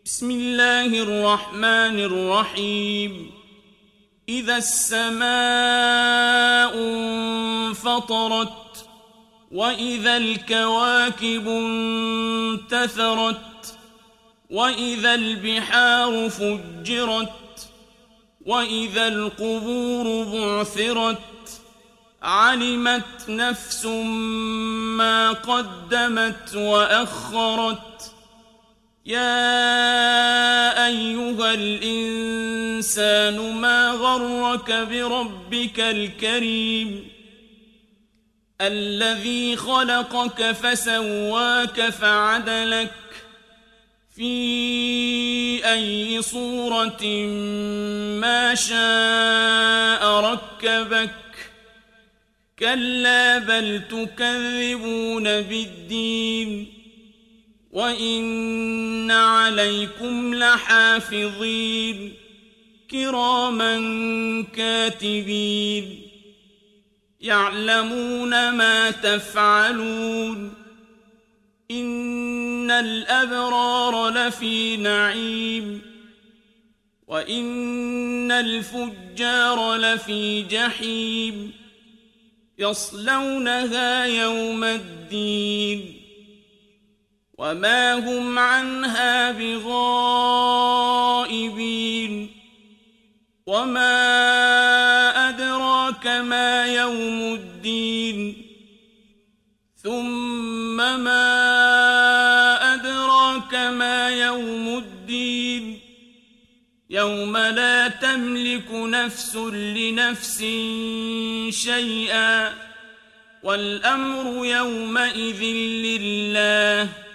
بسم الله الرحمن الرحيم إذا السماء انفطرت وإذا الكواكب انتثرت وإذا البحار فجرت وإذا القبور بعثرت علمت نفس ما قدمت وأخرت يا أيها الإنسان ما غرك بربك الكريم الذي خلقك فسواك فعدلك في أي صورة ما شاء ركبك كلا بل تكذبون بالدين وإن عليكم لحافظين كراما كاتبين يعلمون ما تفعلون إن الأبرار لفي نعيم وإن الفجار لفي جحيم يصلونها يوم الدين وما هم عنها بغائبين وما أدراك ما يوم الدين ثم ما أدراك ما يوم الدين يوم لا تملك نفس لنفس شيئا والأمر يومئذ لله